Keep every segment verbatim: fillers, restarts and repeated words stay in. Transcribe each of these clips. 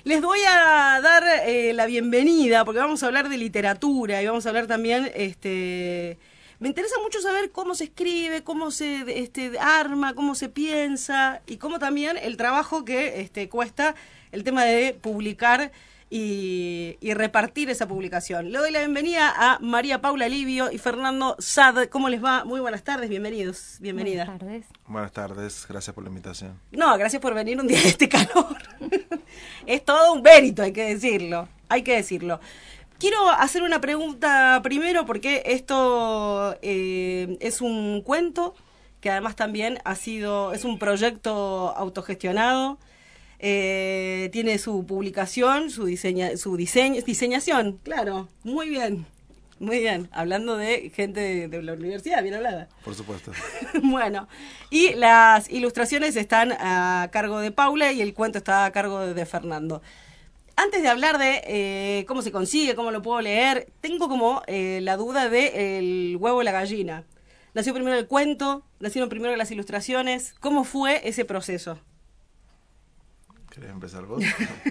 Les voy a dar eh, la bienvenida porque vamos a hablar de literatura y vamos a hablar también, este, me interesa mucho saber cómo se escribe, cómo se este, arma, cómo se piensa y cómo también el trabajo que este, cuesta el tema de publicar y, y repartir esa publicación. Le doy la bienvenida a María Paula Livio y Fernando Sad. ¿Cómo les va? Muy buenas tardes, bienvenidos, bienvenida. Buenas tardes. Buenas tardes, gracias por la invitación. No, gracias por venir un día de este calor. Es todo un mérito, hay que decirlo, hay que decirlo. Quiero hacer una pregunta primero porque esto eh, es un cuento que además también ha sido, es un proyecto autogestionado. Eh, tiene su publicación, su diseña, su diseño, diseñación, claro, muy bien, muy bien, hablando de gente de, de la universidad, bien hablada. Por supuesto. Bueno, y las ilustraciones están a cargo de Paula y el cuento está a cargo de, de Fernando. Antes de hablar de eh, cómo se consigue, cómo lo puedo leer, tengo como eh, la duda de el huevo y la gallina. ¿Nació primero el cuento? ¿Nacieron primero las ilustraciones? ¿Cómo fue ese proceso? ¿Querés empezar vos?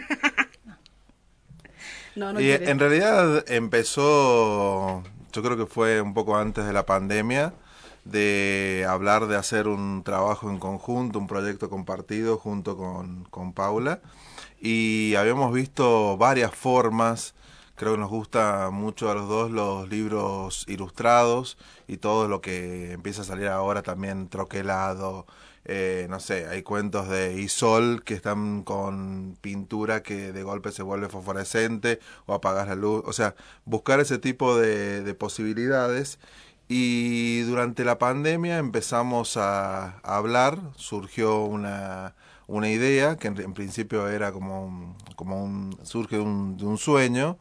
No, no y quiere. en realidad empezó, yo creo que fue un poco antes de la pandemia, de hablar de hacer un trabajo en conjunto, un proyecto compartido junto con, con Paula. Y habíamos visto varias formas, creo que nos gusta mucho a los dos los libros ilustrados y todo lo que empieza a salir ahora también troquelado. Eh, no sé, hay cuentos de Isol que están con pintura que de golpe se vuelve fosforescente o apagas la luz, o sea, buscar ese tipo de, de posibilidades. Y durante la pandemia empezamos a, a hablar, surgió una, una idea que en, en principio era como un, como un, surge de un, de un sueño,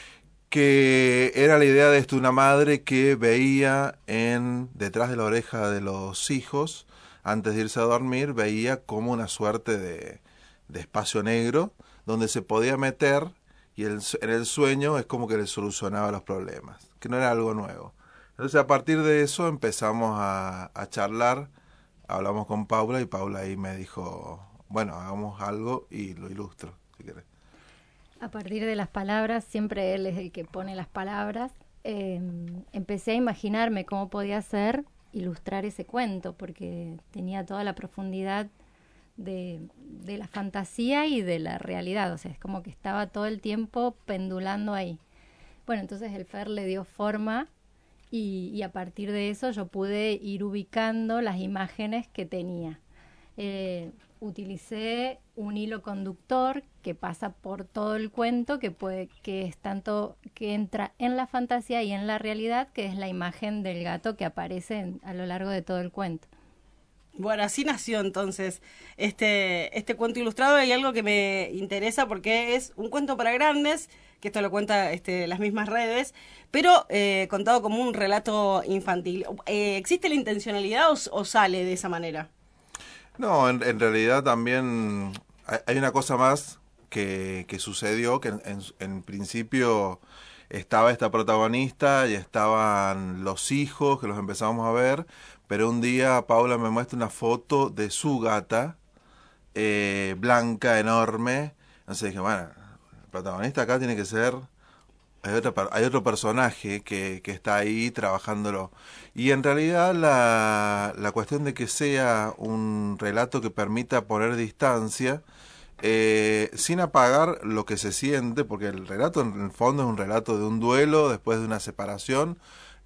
que era la idea de esto, una madre que veía en detrás de la oreja de los hijos, antes de irse a dormir, veía como una suerte de, de espacio negro donde se podía meter y el, en el sueño es como que le solucionaba los problemas, que no era algo nuevo. Entonces a partir de eso empezamos a, a charlar, hablamos con Paula y Paula ahí me dijo, bueno, hagamos algo y lo ilustro, si querés. A partir de las palabras, siempre él es el que pone las palabras, eh, empecé a imaginarme cómo podía ser ilustrar ese cuento, porque tenía toda la profundidad de, de la fantasía y de la realidad, o sea, es como que estaba todo el tiempo pendulando ahí. Bueno, entonces el Fer le dio forma y, y a partir de eso yo pude ir ubicando las imágenes que tenía. Eh, utilicé un hilo conductor que pasa por todo el cuento, que puede, que es tanto que entra en la fantasía y en la realidad, que es la imagen del gato que aparece en, a lo largo de todo el cuento. Bueno, así nació entonces este, este cuento ilustrado. Hay algo que me interesa porque es un cuento para grandes, que esto lo cuenta este, las mismas redes, pero eh, contado como un relato infantil. Eh, ¿Existe la intencionalidad o, o sale de esa manera? No, en, en realidad también hay, hay una cosa más que, que sucedió, que en, en, en principio estaba esta protagonista y estaban los hijos que los empezamos a ver, pero un día Paula me muestra una foto de su gata, eh, blanca, enorme, entonces dije, bueno, el protagonista acá tiene que ser... Hay, otra, hay otro personaje que, que está ahí trabajándolo. Y en realidad la, la cuestión de que sea un relato que permita poner distancia, eh, sin apagar lo que se siente, porque el relato en el fondo es un relato de un duelo después de una separación,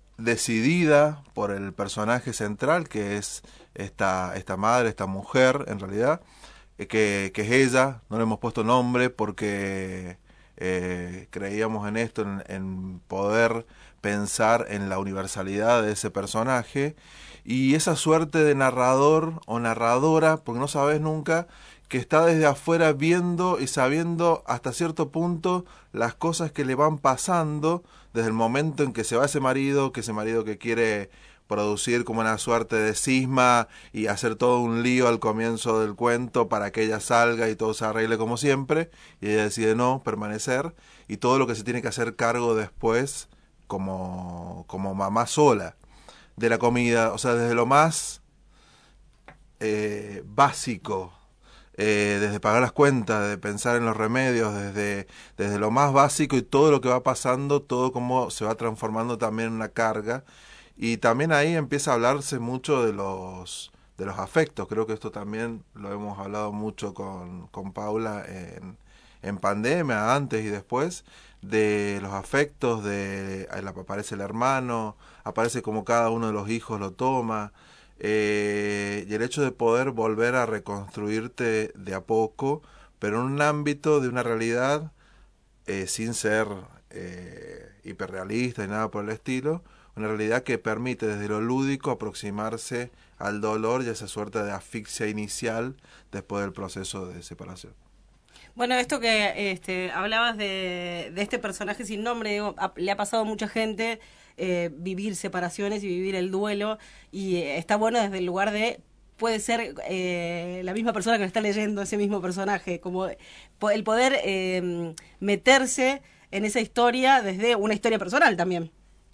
decidida por el personaje central, que es esta, esta madre, esta mujer, en realidad, eh, que, que es ella. No le hemos puesto nombre porque... Eh, creíamos en esto, en, en poder pensar en la universalidad de ese personaje y esa suerte de narrador o narradora, porque no sabes nunca, que está desde afuera viendo y sabiendo hasta cierto punto las cosas que le van pasando desde el momento en que se va ese marido, que ese marido que quiere producir como una suerte de cisma y hacer todo un lío al comienzo del cuento para que ella salga y todo se arregle como siempre, y ella decide no, permanecer, y todo lo que se tiene que hacer cargo después como, como mamá sola de la comida, o sea, desde lo más eh, básico, eh, desde pagar las cuentas, de pensar en los remedios, desde, desde lo más básico y todo lo que va pasando, todo cómo se va transformando también en una carga. Y también ahí empieza a hablarse mucho de los de los afectos. Creo que esto también lo hemos hablado mucho con, con Paula en, en pandemia, antes y después, de los afectos, de aparece el hermano, aparece como cada uno de los hijos lo toma, eh, y el hecho de poder volver a reconstruirte de a poco, pero en un ámbito de una realidad, eh, sin ser eh, hiperrealista y nada por el estilo, una realidad que permite desde lo lúdico aproximarse al dolor y a esa suerte de asfixia inicial después del proceso de separación. Bueno, esto que este, hablabas de, de este personaje sin nombre, digo, a, le ha pasado a mucha gente eh, vivir separaciones y vivir el duelo, y eh, está bueno desde el lugar de, puede ser eh, la misma persona que lo está leyendo, ese mismo personaje, como el poder eh, meterse en esa historia desde una historia personal también.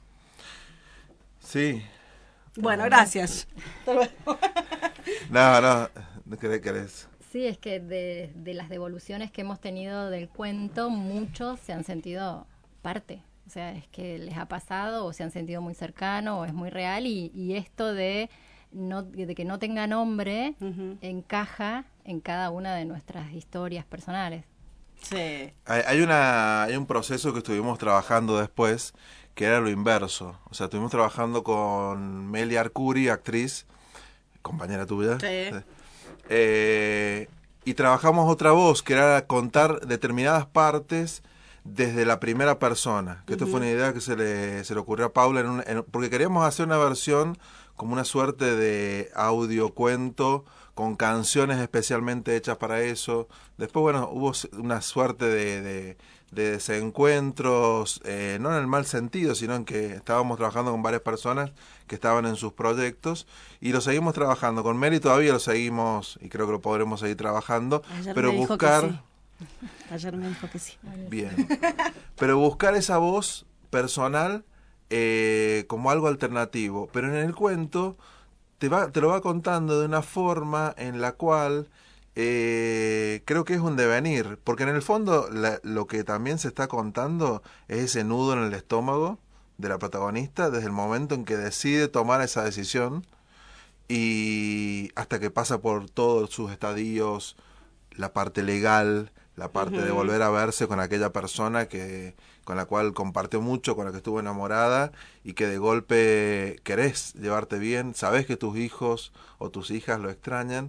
Sí. Bueno, gracias. No, no, no querés, querés. Sí, es que de, de las devoluciones que hemos tenido del cuento, muchos se han sentido parte. O sea, es que les ha pasado o se han sentido muy cercano o es muy real, y, y esto de, no, de que no tenga nombre uh-huh. encaja en cada una de nuestras historias personales. Sí. Hay, hay, una, hay un proceso que estuvimos trabajando después, que era lo inverso. O sea, estuvimos trabajando con Meli Arcuri, actriz, compañera tuya. Sí. Eh, y trabajamos otra voz, que era contar determinadas partes desde la primera persona. Que uh-huh. Esto fue una idea que se le, se le ocurrió a Paula, en un, en, porque queríamos hacer una versión como una suerte de audio cuento, con canciones especialmente hechas para eso. Después, bueno, hubo una suerte de, de, de desencuentros, eh, no en el mal sentido, sino en que estábamos trabajando con varias personas que estaban en sus proyectos, y lo seguimos trabajando. Con Meli todavía lo seguimos, y creo que lo podremos seguir trabajando. Ayer pero me buscar... dijo que sí. Ayer me dijo que sí. Bien. Pero buscar esa voz personal eh, como algo alternativo. Pero en el cuento... Te, va, te lo va contando de una forma en la cual eh, creo que es un devenir, porque en el fondo la, lo que también se está contando es ese nudo en el estómago de la protagonista desde el momento en que decide tomar esa decisión y hasta que pasa por todos sus estadios, la parte legal, la parte uh-huh. de volver a verse con aquella persona que con la cual compartió mucho, con la que estuvo enamorada, y que de golpe querés llevarte bien, sabés que tus hijos o tus hijas lo extrañan,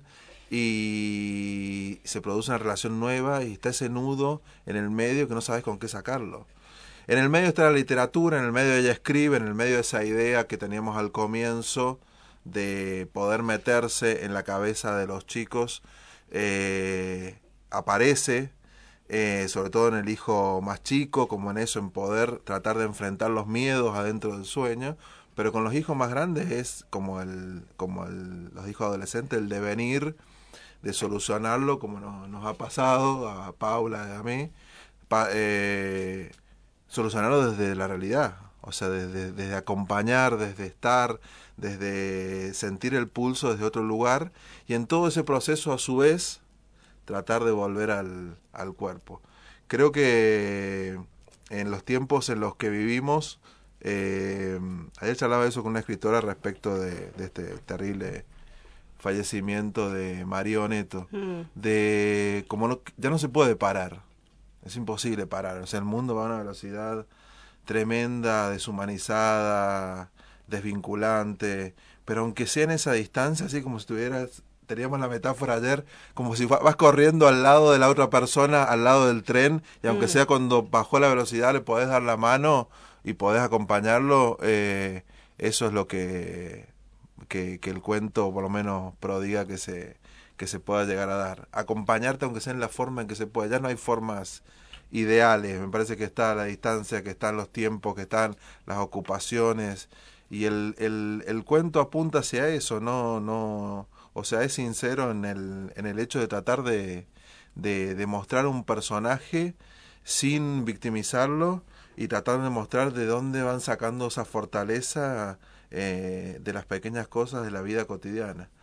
y se produce una relación nueva y está ese nudo en el medio que no sabes con qué sacarlo. En el medio está la literatura, en el medio ella escribe, en el medio de esa idea que teníamos al comienzo de poder meterse en la cabeza de los chicos, eh, aparece, eh, sobre todo en el hijo más chico, como en eso, en poder tratar de enfrentar los miedos adentro del sueño, pero con los hijos más grandes es como el como el, los hijos adolescentes, el devenir de solucionarlo, como nos, nos ha pasado a Paula y a mí, pa, eh, solucionarlo desde la realidad, o sea, desde, desde acompañar, desde estar, desde sentir el pulso desde otro lugar, y en todo ese proceso a su vez tratar de volver al, al cuerpo. Creo que en los tiempos en los que vivimos, eh, ayer charlaba eso con una escritora respecto de, de este terrible fallecimiento de María Oneto, mm. de como no, ya no se puede parar, es imposible parar, o sea, el mundo va a una velocidad tremenda, deshumanizada, desvinculante, pero aunque sea en esa distancia, así como si estuvieras, teníamos la metáfora ayer, como si vas corriendo al lado de la otra persona, al lado del tren, y aunque mm. sea cuando bajó la velocidad le podés dar la mano y podés acompañarlo, eh, eso es lo que, que, que el cuento por lo menos prodiga que se, que se pueda llegar a dar. Acompañarte aunque sea en la forma en que se pueda, ya no hay formas ideales, me parece que está la distancia, que están los tiempos, que están las ocupaciones, y el, el, el cuento apunta hacia eso, no, no, o sea, es sincero en el, en el hecho de tratar de, de, de mostrar un personaje sin victimizarlo, y tratar de mostrar de dónde van sacando esa fortaleza eh, de las pequeñas cosas de la vida cotidiana.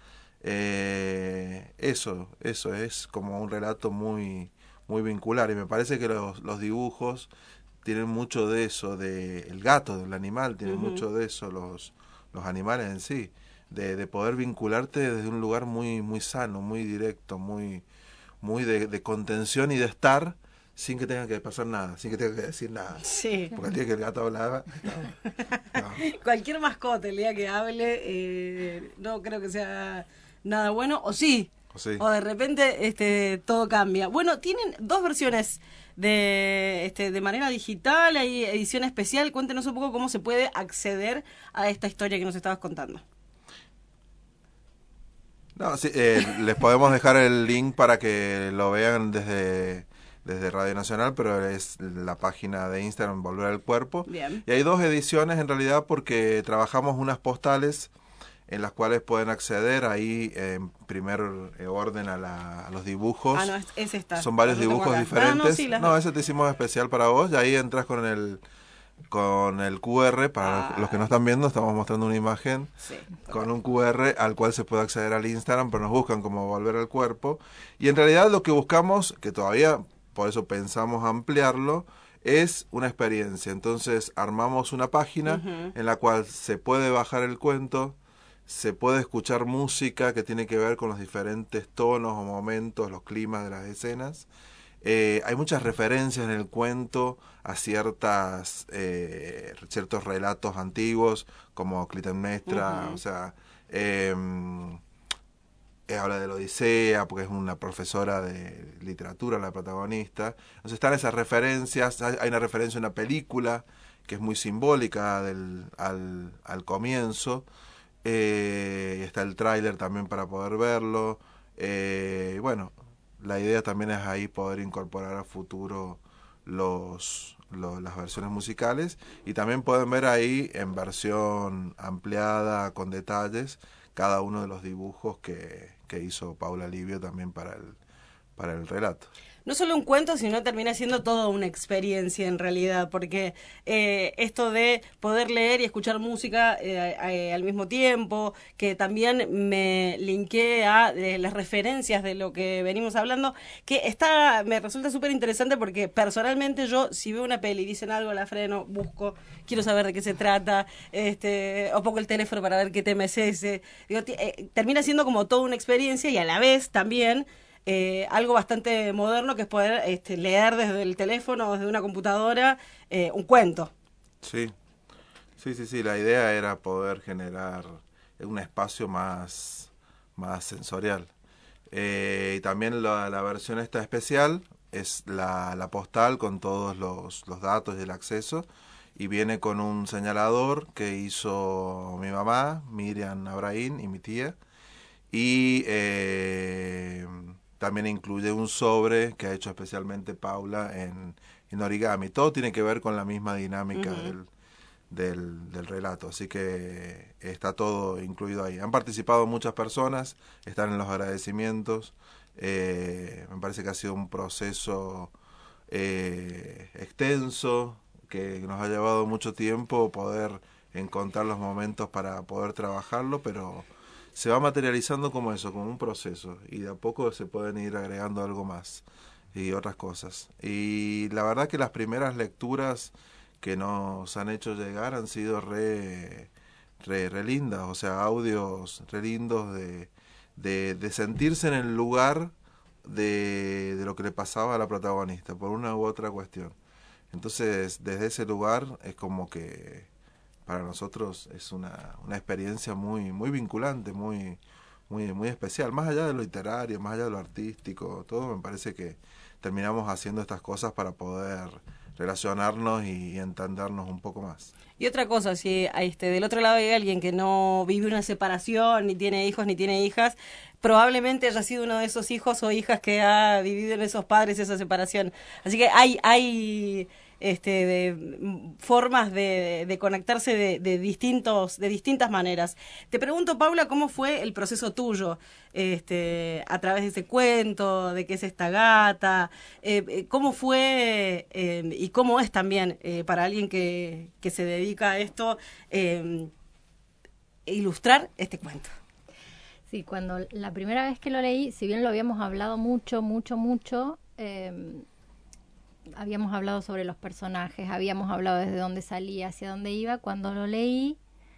Eh, eso, eso es como un relato muy, muy vincular, y me parece que los, los dibujos tienen mucho de eso, de el gato, del animal, tienen uh-huh. mucho de eso, los, los animales en sí, de, de poder vincularte desde un lugar muy, muy sano, muy directo, muy, muy de, de contención y de estar sin que tenga que pasar nada, sin que tenga que decir nada. Sí. Porque el día que el gato hablaba... No, no. Cualquier mascota el día que hable, eh, no creo que sea nada bueno, o sí, o, sí. o de repente este todo cambia. Bueno, tienen dos versiones de este de manera digital, hay edición especial. Cuéntenos un poco cómo se puede acceder a esta historia que nos estabas contando. No, sí, eh, les podemos dejar el link para que lo vean desde... desde Radio Nacional, pero es la página de Instagram Volver al Cuerpo. Bien. Y hay dos ediciones en realidad porque trabajamos unas postales en las cuales pueden acceder ahí en primer orden a, la, a los dibujos. Ah, no, es, es esta. Son varios dibujos diferentes. Ah, no, sí, las... no, ese te hicimos especial para vos, y ahí entras con el con el Q R, para ah. los que no están viendo, estamos mostrando una imagen sí, con un Q R al cual se puede acceder al Instagram, pero nos buscan como Volver al Cuerpo. Y en realidad lo que buscamos, que todavía... por eso pensamos ampliarlo, es una experiencia. Entonces armamos una página uh-huh. en la cual se puede bajar el cuento, se puede escuchar música que tiene que ver con los diferentes tonos o momentos, los climas de las escenas. Eh, hay muchas referencias en el cuento a ciertas eh, ciertos relatos antiguos, como Clitemnestra, uh-huh. o sea... Eh, habla de la Odisea, porque es una profesora de literatura la protagonista. Entonces están esas referencias, hay una referencia a una película que es muy simbólica del, al, al comienzo, eh, está el tráiler también para poder verlo, eh, bueno, la idea también es ahí poder incorporar a futuro los, los las versiones musicales, y también pueden ver ahí en versión ampliada con detalles cada uno de los dibujos que, que hizo Paula Livio también para el, para el relato. No solo un cuento, sino termina siendo toda una experiencia en realidad, porque eh, esto de poder leer y escuchar música eh, eh, al mismo tiempo, que también me linké a eh, las referencias de lo que venimos hablando, que está me resulta súper interesante porque personalmente yo, si veo una peli y dicen algo, la freno, busco, quiero saber de qué se trata, este o pongo el teléfono para ver qué tema es ese. Digo, t- eh, termina siendo como toda una experiencia, y a la vez también... Eh, algo bastante moderno, que es poder este, leer desde el teléfono o desde una computadora eh, un cuento. Sí, sí, sí, sí, la idea era poder generar un espacio más, más sensorial. Eh, y también la, la versión esta especial es la, la postal con todos los, los datos y el acceso, y viene con un señalador que hizo mi mamá, Miriam Abraín, y mi tía, y... Eh, también incluye un sobre que ha hecho especialmente Paula en, en origami. Todo tiene que ver con la misma dinámica uh-huh. del, del, del relato, así que está todo incluido ahí. Han participado muchas personas, están en los agradecimientos. Eh, me parece que ha sido un proceso eh, extenso, que nos ha llevado mucho tiempo poder encontrar los momentos para poder trabajarlo, pero... se va materializando como eso, como un proceso, y de a poco se pueden ir agregando algo más y otras cosas. Y la verdad que las primeras lecturas que nos han hecho llegar han sido re, re, re lindas, o sea, audios re lindos de, de, de sentirse en el lugar de, de lo que le pasaba a la protagonista, por una u otra cuestión. Entonces, desde ese lugar es como que... para nosotros es una, una experiencia muy muy vinculante, muy muy muy especial, más allá de lo literario, más allá de lo artístico, todo. Me parece que terminamos haciendo estas cosas para poder relacionarnos y, y entendernos un poco más. Y otra cosa, si este del otro lado hay alguien que no vive una separación, ni tiene hijos ni tiene hijas, probablemente haya sido uno de esos hijos o hijas que ha vivido en esos padres esa separación. Así que hay hay este de formas de, de conectarse de, de distintos de distintas maneras. Te pregunto, Paula, ¿cómo fue el proceso tuyo este a través de ese cuento, de qué es esta gata? Eh, ¿Cómo fue eh, y cómo es también eh, para alguien que, que se dedica a esto eh, ilustrar este cuento? Sí, cuando la primera vez que lo leí, si bien lo habíamos hablado mucho, mucho, mucho, eh, habíamos hablado sobre los personajes, habíamos hablado desde dónde salía, hacia dónde iba, cuando lo leí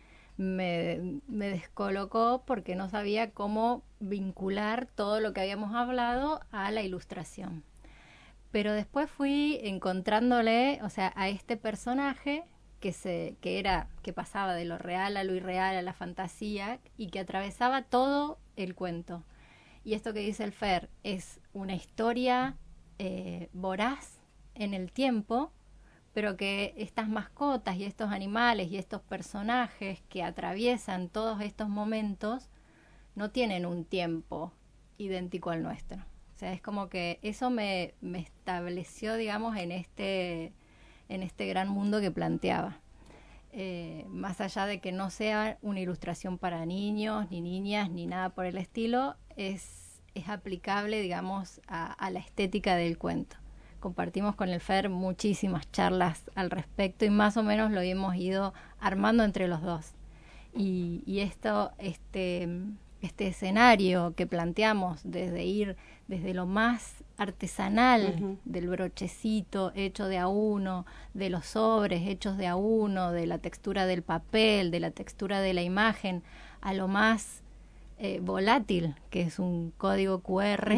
me, me descolocó porque no sabía cómo vincular todo lo que habíamos hablado a la ilustración. Pero después fui encontrándole, o sea, a este personaje que se que era que pasaba de lo real a lo irreal, a la fantasía, y que atravesaba todo el cuento. Y esto que dice el Fer es una historia eh, voraz en el tiempo, pero que estas mascotas y estos animales y estos personajes que atraviesan todos estos momentos no tienen un tiempo idéntico al nuestro. O sea, es como que eso me, me estableció, digamos, en este, en este gran mundo que planteaba. Eh, más allá de que no sea una ilustración para niños, ni niñas, ni nada por el estilo, es, es aplicable, digamos, a, a la estética del cuento. Compartimos con el Fer muchísimas charlas al respecto y más o menos lo hemos ido armando entre los dos. Y, y esto, este, este escenario que planteamos desde ir desde lo más artesanal, uh-huh, del brochecito hecho de a uno, de los sobres hechos de a uno, de la textura del papel, de la textura de la imagen, a lo más eh, volátil, que es un código cu erre,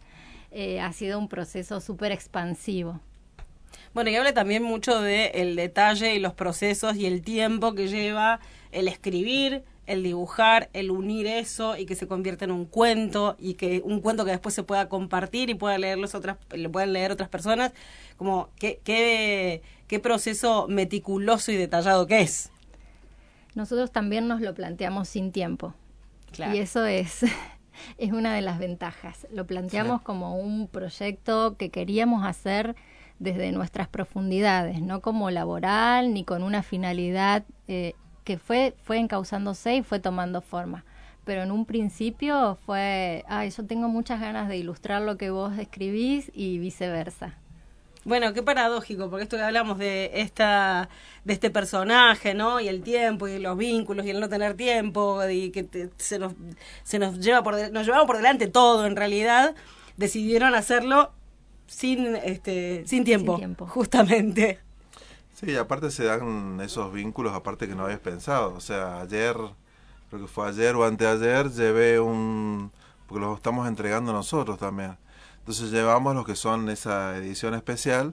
eh, ha sido un proceso súper expansivo. Bueno, y habla también mucho de el detalle y los procesos y el tiempo que lleva el escribir, el dibujar, el unir eso y que se convierta en un cuento y que un cuento que después se pueda compartir y pueda leerlos otras, le puedan leer otras personas, como qué, qué, qué proceso meticuloso y detallado que es. Nosotros también nos lo planteamos sin tiempo. Claro. Y eso es, es una de las ventajas. Lo planteamos, sí, como un proyecto que queríamos hacer desde nuestras profundidades, no como laboral ni con una finalidad eh, que fue fue encauzándose y fue tomando forma. Pero en un principio fue, ay, yo tengo muchas ganas de ilustrar lo que vos escribís y viceversa. Bueno, qué paradójico, porque esto que hablamos de esta de este personaje, ¿no? Y el tiempo y los vínculos y el no tener tiempo y que te, se nos se nos lleva por de, nos llevamos por delante todo en realidad, decidieron hacerlo sin este sin tiempo, sin tiempo. Justamente. Sí, aparte se dan esos vínculos, aparte que no habías pensado. O sea, ayer, creo que fue ayer o anteayer, llevé un... porque los estamos entregando nosotros también. Entonces llevamos los que son esa edición especial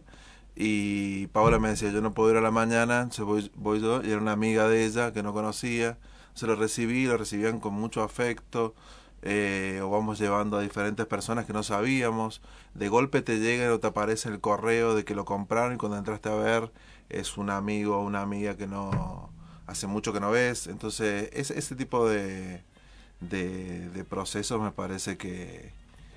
y Paola me decía, yo no puedo ir a la mañana, entonces voy, voy yo, y era una amiga de ella que no conocía. Se lo recibí, lo recibían con mucho afecto. Eh, o vamos llevando a diferentes personas que no sabíamos. De golpe te llega o te aparece el correo de que lo compraron y cuando entraste a ver es un amigo o una amiga que no hace mucho que no ves. Entonces ese, ese tipo de, de, de procesos me parece que,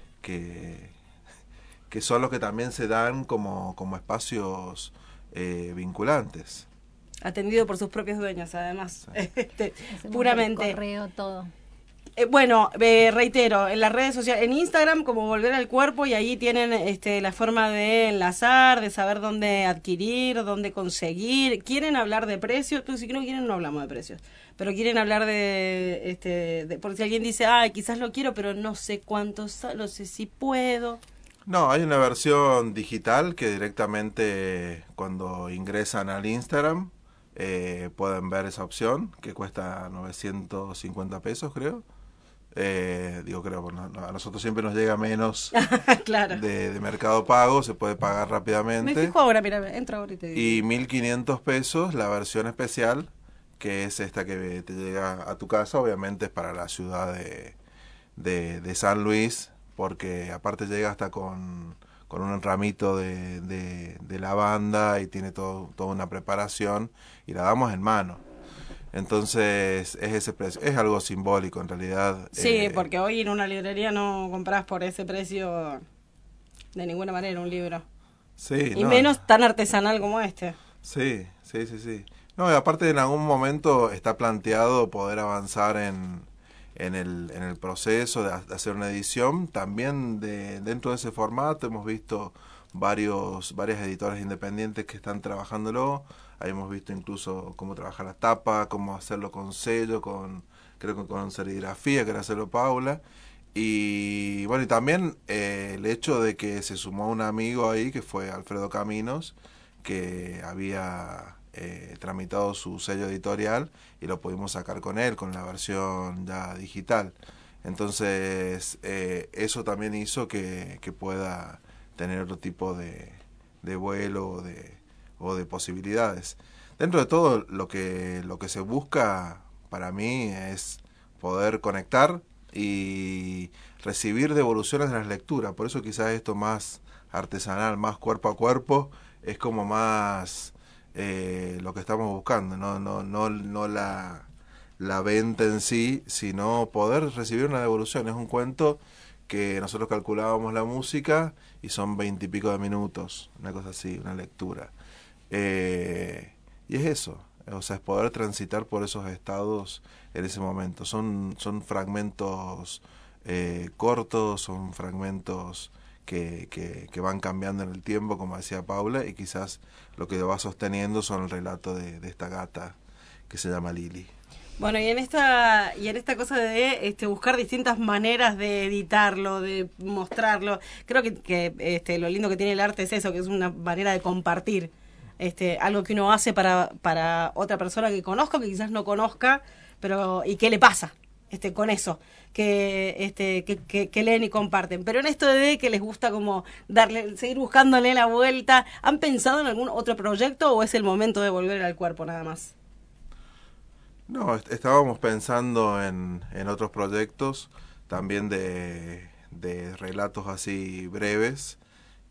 que, que son los que también se dan como, como espacios eh, vinculantes. Atendido por sus propios dueños, además. Sí. Este, puramente. Correo, todo. Eh, bueno, eh, reitero, en las redes sociales, en Instagram como Volver al Cuerpo, y ahí tienen este, la forma de enlazar, de saber dónde adquirir, dónde conseguir. ¿Quieren hablar de precios? Pues si no quieren, no hablamos de precios. Pero quieren hablar de, este, de por si alguien dice, ay, quizás lo quiero, pero no sé cuánto, no sé si puedo. No, hay una versión digital que directamente cuando ingresan al Instagram eh, pueden ver esa opción, que cuesta novecientos cincuenta pesos, creo. Eh, digo creo, bueno, a nosotros siempre nos llega menos claro. de, de Mercado Pago, se puede pagar rápidamente. Me fijo ahora, mira, entro ahora y te digo. Y mil quinientos pesos la versión especial, que es esta que te llega a tu casa, obviamente es para la ciudad de, de, de San Luis, porque aparte llega hasta con, con un ramito de, de, de lavanda y tiene todo, toda una preparación y la damos en mano. Entonces es ese precio, es algo simbólico en realidad. Sí, eh, porque hoy en una librería no compras por ese precio de ninguna manera un libro. Sí, y no, menos tan artesanal como este. Sí, sí, sí, sí. No, y aparte en algún momento está planteado poder avanzar en, en, el, en el proceso de, de hacer una edición. También de, dentro de ese formato hemos visto varios varias editoras independientes que están trabajándolo. Ahí hemos visto incluso cómo trabajar la tapa, cómo hacerlo con sello, con creo que con serigrafía, que era hacerlo Paula. Y bueno, y también eh, el hecho de que se sumó un amigo ahí, que fue Alfredo Caminos, que había eh, tramitado su sello editorial y lo pudimos sacar con él, con la versión ya digital. Entonces, eh, eso también hizo que, que pueda tener otro tipo de, de vuelo o de, o de posibilidades. Dentro de todo, lo que, lo que se busca para mí es poder conectar y recibir devoluciones de las lecturas. Por eso quizás esto más artesanal, más cuerpo a cuerpo, es como más eh, lo que estamos buscando, no, no, no, no la, la venta en sí, sino poder recibir una devolución. Es un cuento que nosotros calculábamos la música y son veintipico de minutos, una cosa así, una lectura. Eh, y es eso, o sea, es poder transitar por esos estados en ese momento. Son, son fragmentos eh, cortos, son fragmentos que, que, que van cambiando en el tiempo, como decía Paula, y quizás lo que lo va sosteniendo son el relato de, de esta gata que se llama Lili. Bueno, y en esta y en esta cosa de este, buscar distintas maneras de editarlo, de mostrarlo, creo que, que este, lo lindo que tiene el arte es eso, que es una manera de compartir este, algo que uno hace para, para otra persona que conozca, que quizás no conozca, pero y qué le pasa este, con eso, que, este, que, que, que leen y comparten. Pero en esto de que les gusta como darle, seguir buscándole la vuelta, ¿han pensado en algún otro proyecto o es el momento de volver al cuerpo nada más? No, est- estábamos pensando en, en otros proyectos, también de, de relatos así breves,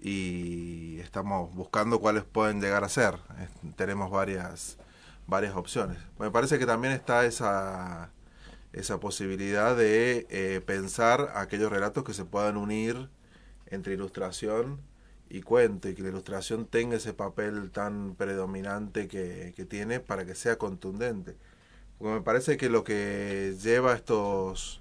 y estamos buscando cuáles pueden llegar a ser. Es- tenemos varias, varias opciones. Me parece que también está esa, esa posibilidad de eh, pensar aquellos relatos que se puedan unir entre ilustración y cuento, y que la ilustración tenga ese papel tan predominante que, que tiene para que sea contundente. Porque me parece que lo que lleva estos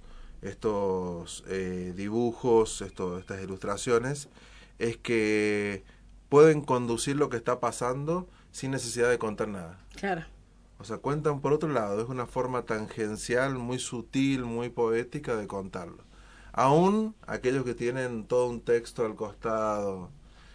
estos eh, dibujos, esto, estas ilustraciones, es que pueden conducir lo que está pasando sin necesidad de contar nada. Claro. O sea, cuentan por otro lado, es una forma tangencial, muy sutil, muy poética de contarlo. Aún aquellos que tienen todo un texto al costado.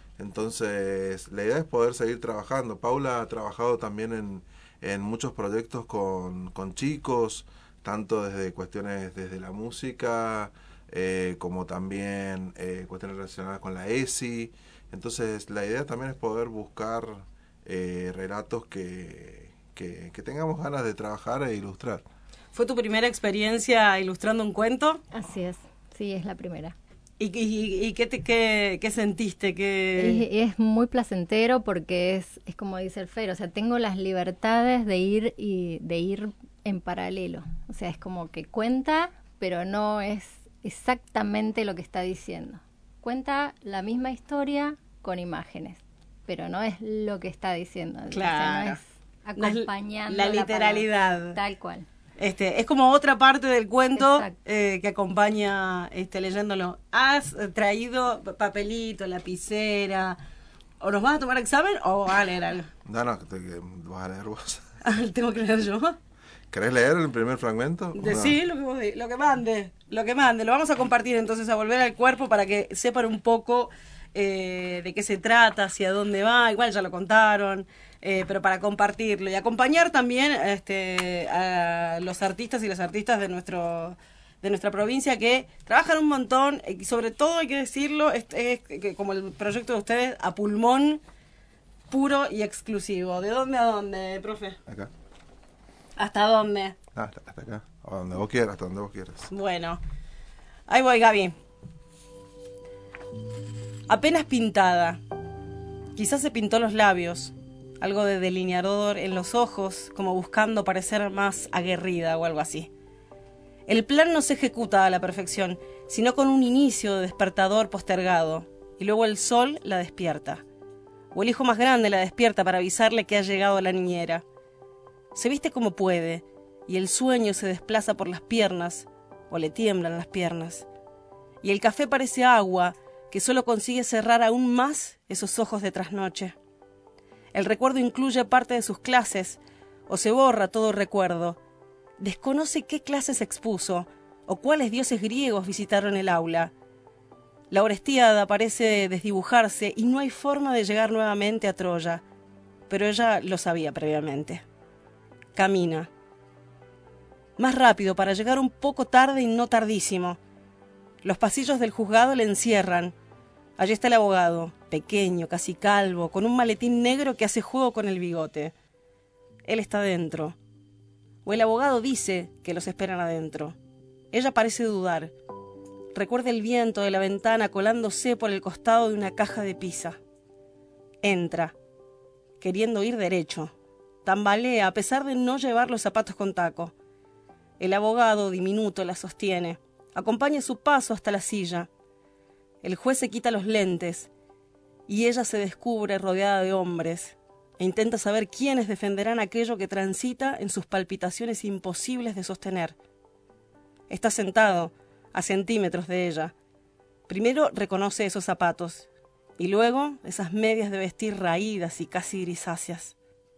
Entonces, la idea es poder seguir trabajando. Paula ha trabajado también en en muchos proyectos con, con chicos, tanto desde cuestiones desde la música, eh, como también eh, cuestiones relacionadas con la E S I. Entonces la idea también es poder buscar eh, relatos que, que, que tengamos ganas de trabajar e ilustrar. ¿Fue tu primera experiencia ilustrando un cuento? Así es, sí, es la primera. ¿Y, y, y qué, te, qué, qué sentiste? ¿Qué... Es, es muy placentero porque es, es como dice el Fer, o sea, tengo las libertades de ir y de ir en paralelo. O sea, es como que cuenta, pero no es exactamente lo que está diciendo. Cuenta la misma historia con imágenes, pero no es lo que está diciendo. Claro. O sea, no es acompañando la, la la literalidad. palabra, tal cual. Este, es como otra parte del cuento eh, que acompaña este, leyéndolo. ¿Has traído papelito, lapicera? ¿O nos vas a tomar examen o vas a leer algo? No, no, te, que vas a leer vos. ¿Tengo que leer yo? ¿Querés leer el primer fragmento? De, No. sí, lo que, vos, lo que mande. Lo que mande. Lo vamos a compartir entonces, a volver al cuerpo para que sepan un poco eh, de qué se trata, hacia dónde va. Igual ya lo contaron. Eh, pero para compartirlo y acompañar también este, a los artistas y las artistas de nuestro de nuestra provincia que trabajan un montón y sobre todo hay que decirlo, es, es, es como el proyecto de ustedes, a pulmón puro y exclusivo. ¿De dónde a dónde, profe? Acá. ¿Hasta dónde? Ah, hasta, hasta acá. A donde vos quieras, hasta donde vos quieras. Bueno, ahí voy, Gaby. Apenas pintada. Quizás se pintó los labios. Algo de delineador en los ojos, como buscando parecer más aguerrida o algo así. El plan no se ejecuta a la perfección, sino con un inicio de despertador postergado, y luego el sol la despierta. O el hijo más grande la despierta para avisarle que ha llegado la niñera. Se viste como puede, y el sueño se desplaza por las piernas, o le tiemblan las piernas. Y el café parece agua, que solo consigue cerrar aún más esos ojos de trasnoche. El recuerdo incluye parte de sus clases, o se borra todo recuerdo. Desconoce qué clases expuso o cuáles dioses griegos visitaron el aula. La Orestiada parece desdibujarse y no hay forma de llegar nuevamente a Troya, pero ella lo sabía previamente. Camina. Más rápido para llegar un poco tarde y no tardísimo. Los pasillos del juzgado le encierran. Allí está el abogado, pequeño, casi calvo, con un maletín negro que hace juego con el bigote. Él está dentro. O el abogado dice que los esperan adentro. Ella parece dudar. Recuerda el viento de la ventana colándose por el costado de una caja de pizza. Entra, queriendo ir derecho. Tambalea a pesar de no llevar los zapatos con taco. El abogado, diminuto, la sostiene. Acompaña su paso hasta la silla. El juez se quita los lentes y ella se descubre rodeada de hombres e intenta saber quiénes defenderán aquello que transita en sus palpitaciones imposibles de sostener. Está sentado a centímetros de ella. Primero reconoce esos zapatos y luego esas medias de vestir raídas y casi grisáceas.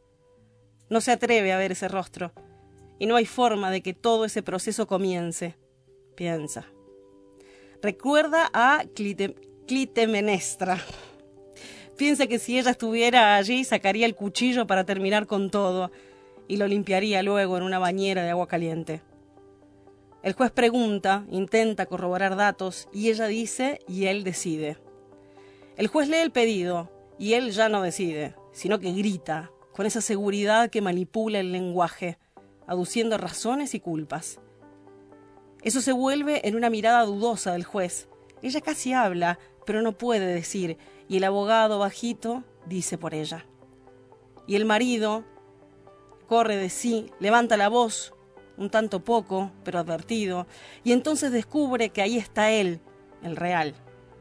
No se atreve a ver ese rostro y no hay forma de que todo ese proceso comience, piensa. Recuerda a Clite, Clitemnestra. Piensa que si ella estuviera allí sacaría el cuchillo para terminar con todo y lo limpiaría luego en una bañera de agua caliente. El juez pregunta, intenta corroborar datos y ella dice y él decide. El juez lee el pedido y él ya no decide, sino que grita con esa seguridad que manipula el lenguaje, aduciendo razones y culpas. Eso se vuelve en una mirada dudosa del juez. Ella casi habla, pero no puede decir, y el abogado bajito dice por ella. Y el marido corre de sí, levanta la voz, un tanto poco, pero advertido, y entonces descubre que ahí está él, el real.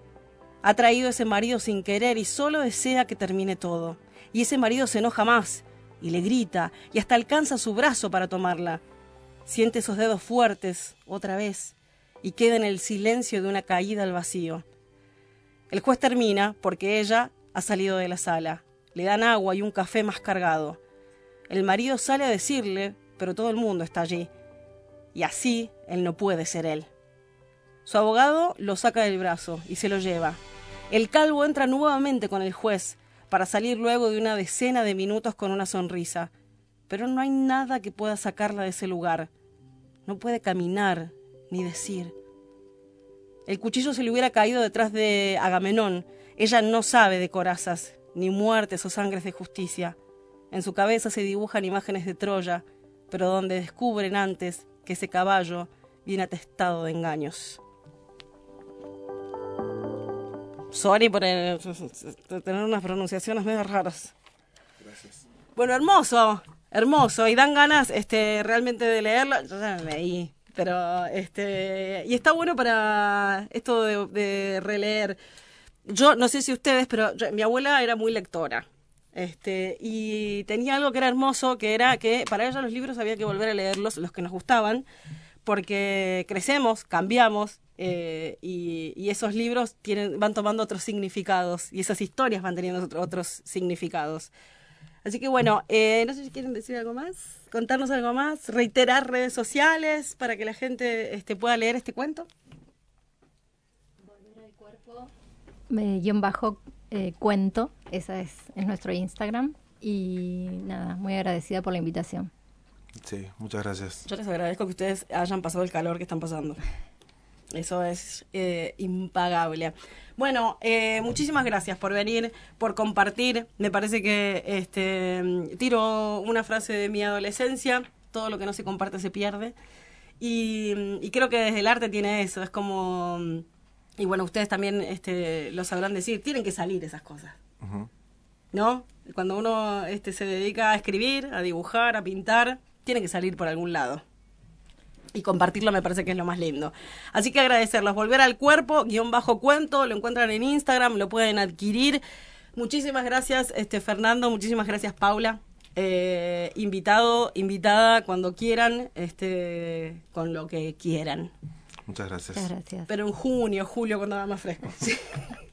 Ha traído ese marido sin querer y solo desea que termine todo. Y ese marido se enoja más, y le grita, y hasta alcanza su brazo para tomarla. Siente esos dedos fuertes, otra vez, y queda en el silencio de una caída al vacío. El juez termina porque ella ha salido de la sala. Le dan agua y un café más cargado. El marido sale a decirle, pero todo el mundo está allí. Y así, él no puede ser él. Su abogado lo saca del brazo y se lo lleva. El calvo entra nuevamente con el juez para salir luego de una decena de minutos con una sonrisa. Pero no hay nada que pueda sacarla de ese lugar. No puede caminar ni decir. El cuchillo se le hubiera caído detrás de Agamenón. Ella no sabe de corazas, ni muertes o sangres de justicia. En su cabeza se dibujan imágenes de Troya, pero donde descubren antes que ese caballo viene atestado de engaños. Sorry por el, tener unas pronunciaciones medio raras. Gracias. Bueno, hermoso, hermoso. Y dan ganas este, realmente de leerlo. Yo ya me leí, pero este y está bueno para esto de, de releer. Yo no sé si ustedes, pero yo, mi abuela era muy lectora. Este, y tenía algo que era hermoso, que era que para ella los libros había que volver a leerlos, los que nos gustaban, porque crecemos, cambiamos, eh, y, y esos libros tienen, van tomando otros significados, y esas historias van teniendo otro, otros significados. Así que bueno, eh, no sé si quieren decir algo más, contarnos algo más, reiterar redes sociales para que la gente este, pueda leer este cuento. Volver al cuerpo, eh, guión bajo eh, cuento, esa es, es nuestro Instagram. Y nada, muy agradecida por la invitación. Sí, muchas gracias. Yo les agradezco que ustedes hayan pasado el calor que están pasando. Eso es eh, impagable. Bueno, eh, muchísimas gracias por venir, por compartir. Me parece que este tiro una frase de mi adolescencia: todo lo que no se comparte se pierde. Y, y creo que desde el arte tiene eso. Es como, y bueno, ustedes también este, lo sabrán decir, tienen que salir esas cosas. Uh-huh. ¿No? Cuando uno este, se dedica a escribir, a dibujar, a pintar, tiene que salir por algún lado. Y compartirlo me parece que es lo más lindo. Así que agradecerlos. Volver al cuerpo, guión bajo cuento, lo encuentran en Instagram, lo pueden adquirir. Muchísimas gracias, este Fernando, muchísimas gracias, Paula. Eh, invitado, invitada, cuando quieran, este, con lo que quieran. Muchas gracias. Muchas gracias. Pero en junio, julio, cuando va más fresco. Sí.